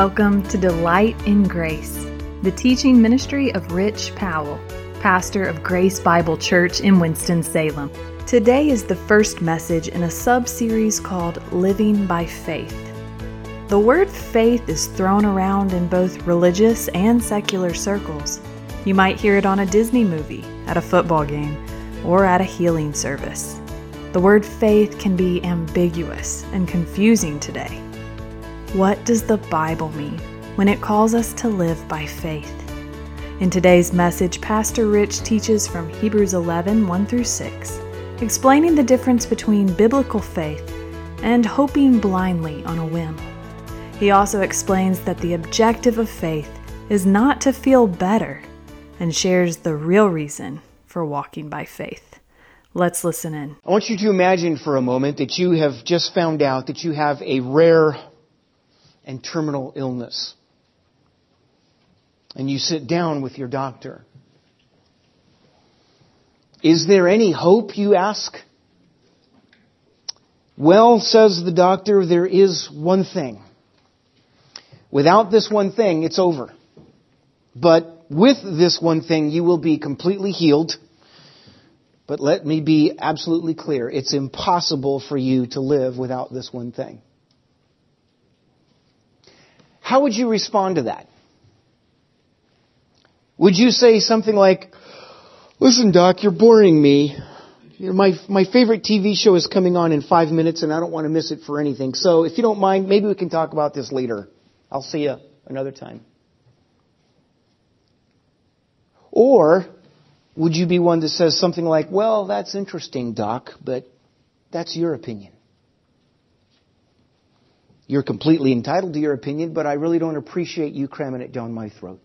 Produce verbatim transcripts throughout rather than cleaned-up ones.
Welcome to Delight in Grace, the teaching ministry of Rich Powell, pastor of Grace Bible Church in Winston-Salem. Today is the first message in a sub-series called Living by Faith. The word faith is thrown around in both religious and secular circles. You might hear it on a Disney movie, at a football game, or at a healing service. The word faith can be ambiguous and confusing today. What does the Bible mean when it calls us to live by faith? In today's message, Pastor Rich teaches from Hebrews eleven, one through six, explaining the difference between biblical faith and hoping blindly on a whim. He also explains that the objective of faith is not to feel better, and shares the real reason for walking by faith. Let's listen in. I want you to imagine for a moment that you have just found out that you have a rare and terminal illness. And you sit down with your doctor. Is there any hope, you ask? Well, says the doctor, there is one thing. Without this one thing, it's over. But with this one thing, you will be completely healed. But let me be absolutely clear. It's impossible for you to live without this one thing. How would you respond to that? Would you say something like, listen, Doc, you're boring me. You know, my my favorite T V show is coming on in five minutes and I don't want to miss it for anything. So if you don't mind, maybe we can talk about this later. I'll see you another time. Or would you be one that says something like, well, that's interesting, Doc, but that's your opinion. You're completely entitled to your opinion, but I really don't appreciate you cramming it down my throat.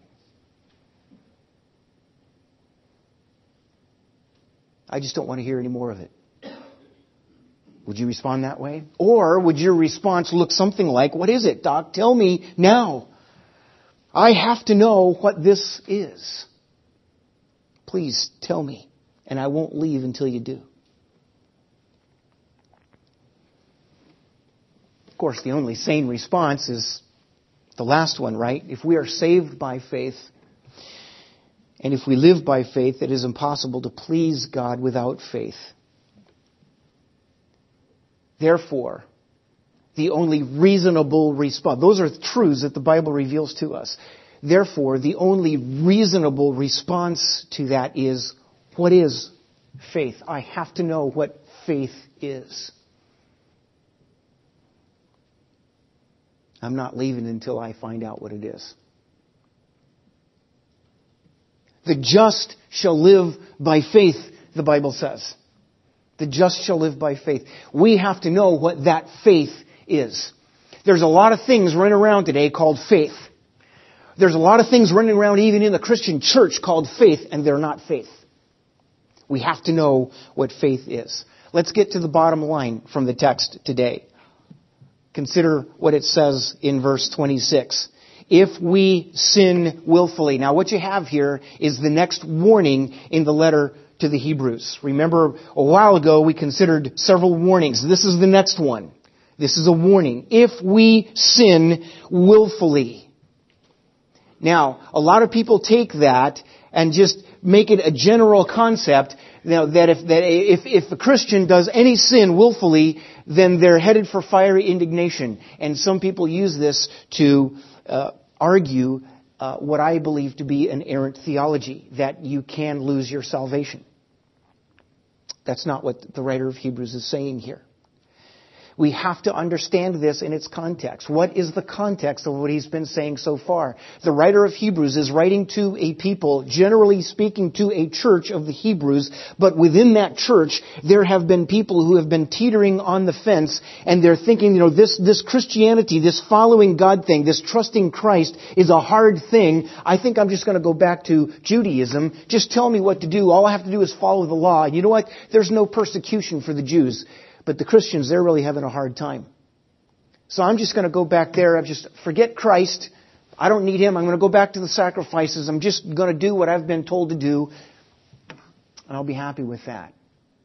I just don't want to hear any more of it. Would you respond that way? Or would your response look something like, what is it, Doc? Tell me now. I have to know what this is. Please tell me, and I won't leave until you do. Of course, the only sane response is the last one, right? If we are saved by faith, and if we live by faith, it is impossible to please God without faith. Therefore, the only reasonable response, those are truths that the Bible reveals to us. Therefore, the only reasonable response to that is, what is faith? I have to know what faith is. I'm not leaving until I find out what it is. The just shall live by faith, the Bible says. The just shall live by faith. We have to know what that faith is. There's a lot of things running around today called faith. There's a lot of things running around even in the Christian church called faith, and they're not faith. We have to know what faith is. Let's get to the bottom line from the text today. Consider what it says in verse twenty-six. If we sin willfully. Now what you have here is the next warning in the letter to the Hebrews. Remember, a while ago we considered several warnings. This is the next one. This is a warning. If we sin willfully. Now, a lot of people take that and just make it a general concept, you know, that if that if if a Christian does any sin willfully, then they're headed for fiery indignation. And some people use this to uh, argue uh, what I believe to be an errant theology, that you can lose your salvation. That's not what the writer of Hebrews is saying here. We have to understand this in its context. What is the context of what he's been saying so far? The writer of Hebrews is writing to a people, generally speaking to a church of the Hebrews, but within that church, there have been people who have been teetering on the fence, and they're thinking, you know, this, this Christianity, this following God thing, this trusting Christ is a hard thing. I think I'm just going to go back to Judaism. Just tell me what to do. All I have to do is follow the law. And you know what? There's no persecution for the Jews. But the Christians, they're really having a hard time. So I'm just going to go back there. I just forget Christ. I don't need Him. I'm going to go back to the sacrifices. I'm just going to do what I've been told to do. And I'll be happy with that.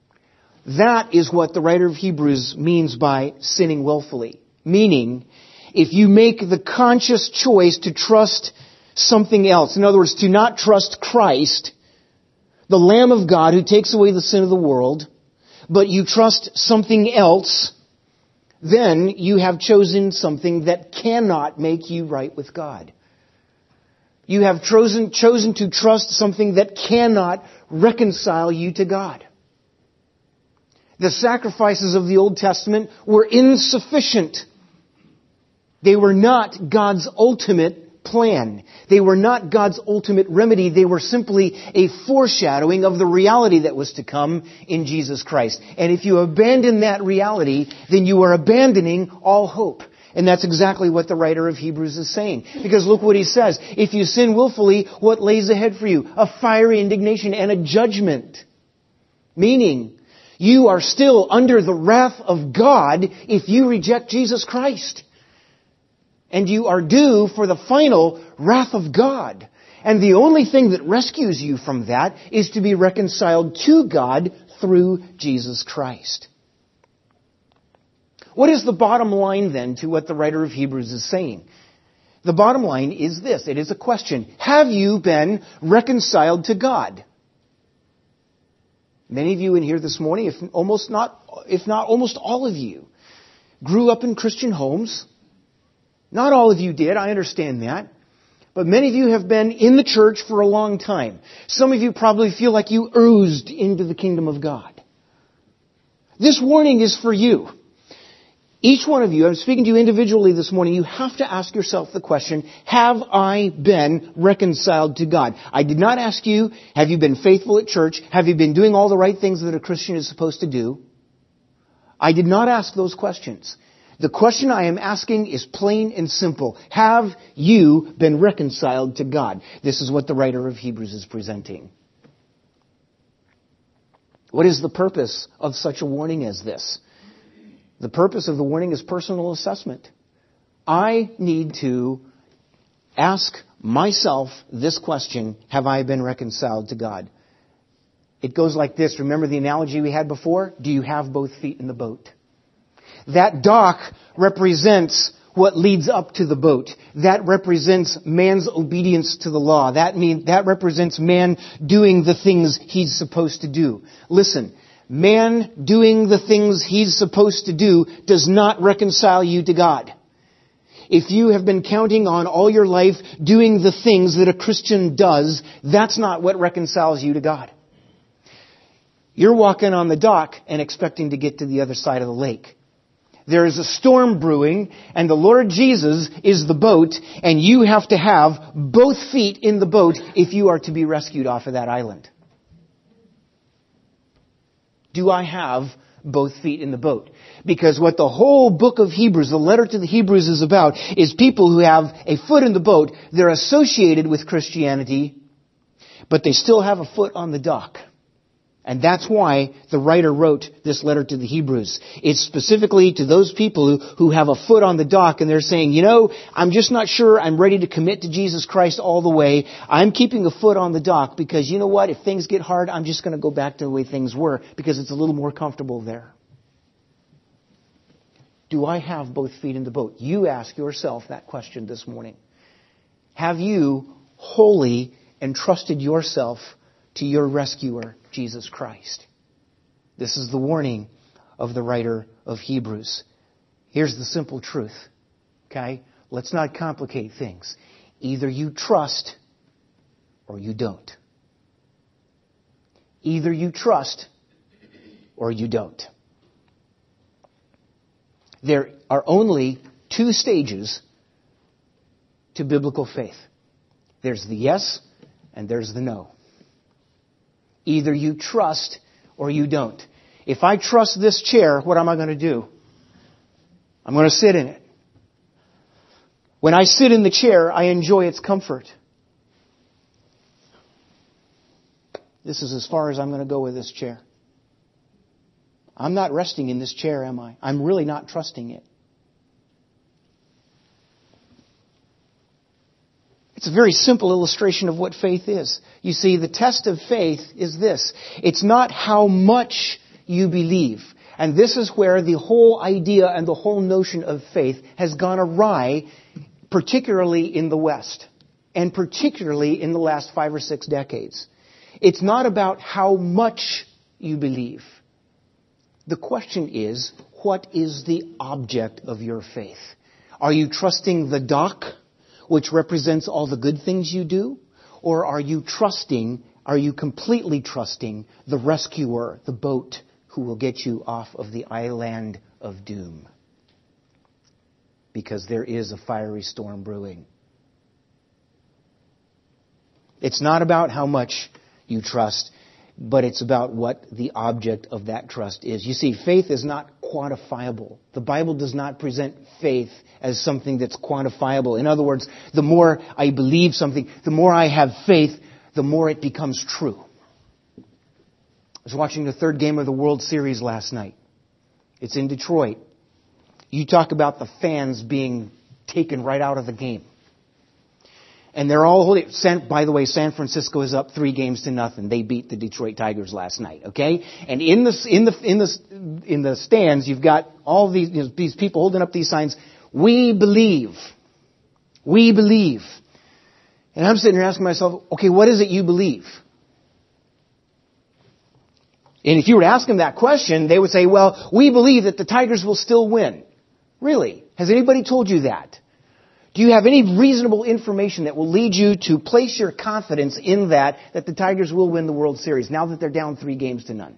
That is what the writer of Hebrews means by sinning willfully. Meaning, if you make the conscious choice to trust something else, in other words, to not trust Christ, the Lamb of God who takes away the sin of the world, but you trust something else, then you have chosen something that cannot make you right with God. You have chosen, chosen to trust something that cannot reconcile you to God. The sacrifices of the Old Testament were insufficient. They were not God's ultimate plan. They were not God's ultimate remedy. They were simply a foreshadowing of the reality that was to come in Jesus Christ. And if you abandon that reality, then you are abandoning all hope. And that's exactly what the writer of Hebrews is saying. Because look what he says. If you sin willfully, what lays ahead for you? A fiery indignation and a judgment. Meaning, you are still under the wrath of God if you reject Jesus Christ. And you are due for the final wrath of God. And the only thing that rescues you from that is to be reconciled to God through Jesus Christ. What is the bottom line then to what the writer of Hebrews is saying? The bottom line is this. It is a question. Have you been reconciled to God? Many of you in here this morning, if almost not, if not almost all of you, grew up in Christian homes. Not all of you did, I understand that. But many of you have been in the church for a long time. Some of you probably feel like you oozed into the kingdom of God. This warning is for you. Each one of you, I'm speaking to you individually this morning, you have to ask yourself the question, have I been reconciled to God? I did not ask you, have you been faithful at church? Have you been doing all the right things that a Christian is supposed to do? I did not ask those questions. The question I am asking is plain and simple. Have you been reconciled to God? This is what the writer of Hebrews is presenting. What is the purpose of such a warning as this? The purpose of the warning is personal assessment. I need to ask myself this question, have I been reconciled to God? It goes like this. Remember the analogy we had before? Do you have both feet in the boat? That dock represents what leads up to the boat. That represents man's obedience to the law. That means, that represents man doing the things he's supposed to do. Listen. Man doing the things he's supposed to do does not reconcile you to God. If you have been counting on all your life doing the things that a Christian does, that's not what reconciles you to God. You're walking on the dock and expecting to get to the other side of the lake. There is a storm brewing, and the Lord Jesus is the boat, and you have to have both feet in the boat if you are to be rescued off of that island. Do I have both feet in the boat? Because what the whole book of Hebrews, the letter to the Hebrews is about, is people who have a foot in the boat. They're associated with Christianity, but they still have a foot on the dock. And that's why the writer wrote this letter to the Hebrews. It's specifically to those people who, who have a foot on the dock and they're saying, you know, I'm just not sure I'm ready to commit to Jesus Christ all the way. I'm keeping a foot on the dock because you know what? If things get hard, I'm just going to go back to the way things were because it's a little more comfortable there. Do I have both feet in the boat? You ask yourself that question this morning. Have you wholly entrusted yourself to your rescuer, Jesus Christ? This is the warning of the writer of Hebrews. Here's the simple truth. Okay? Let's not complicate things. Either you trust or you don't. Either you trust or you don't. There are only two stages to biblical faith. There's the yes and there's the no. Either you trust or you don't. If I trust this chair, what am I going to do? I'm going to sit in it. When I sit in the chair, I enjoy its comfort. This is as far as I'm going to go with this chair. I'm not resting in this chair, am I? I'm really not trusting it. It's a very simple illustration of what faith is. You see, the test of faith is this. It's not how much you believe. And this is where the whole idea and the whole notion of faith has gone awry, particularly in the West, and particularly in the last five or six decades. It's not about how much you believe. The question is, what is the object of your faith? Are you trusting the dock, which represents all the good things you do? Or are you trusting, are you completely trusting the rescuer, the boat, who will get you off of the island of doom? Because there is a fiery storm brewing. It's not about how much you trust, but it's about what the object of that trust is. You see, faith is not quantifiable. The Bible does not present faith as something that's quantifiable. In other words, the more I believe something, the more I have faith, the more it becomes true. I was watching the third game of the World Series last night. It's in Detroit. You talk about the fans being taken right out of the game. And they're all holding. San, by the way, San Francisco is up three games to nothing. They beat the Detroit Tigers last night. Okay, and in the in the in the in the stands, you've got all these you know, these people holding up these signs. We believe. We believe. And I'm sitting here asking myself, okay, what is it you believe? And if you were to ask them that question, they would say, well, we believe that the Tigers will still win. Really? Has anybody told you that? Do you have any reasonable information that will lead you to place your confidence in that, that the Tigers will win the World Series now that they're down three games to none?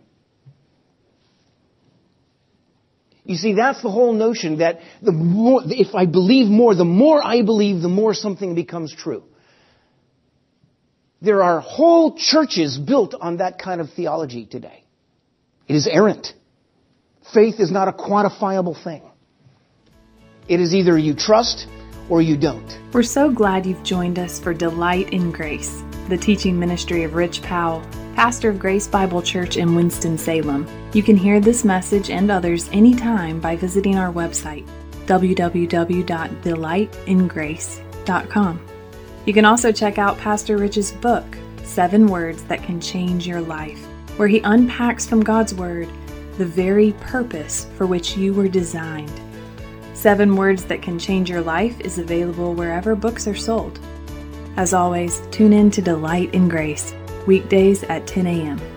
You see, that's the whole notion that the more, if I believe more, the more I believe, the more something becomes true. There are whole churches built on that kind of theology today. It is errant. Faith is not a quantifiable thing. It is either you trust or you don't. We're so glad you've joined us for Delight in Grace, the teaching ministry of Rich Powell, pastor of Grace Bible Church in Winston-Salem. You can hear this message and others anytime by visiting our website, w w w dot delight in grace dot com. You can also check out Pastor Rich's book, Seven Words That Can Change Your Life, where he unpacks from God's Word the very purpose for which you were designed. Seven Words That Can Change Your Life is available wherever books are sold. As always, tune in to Delight in Grace, weekdays at ten a.m.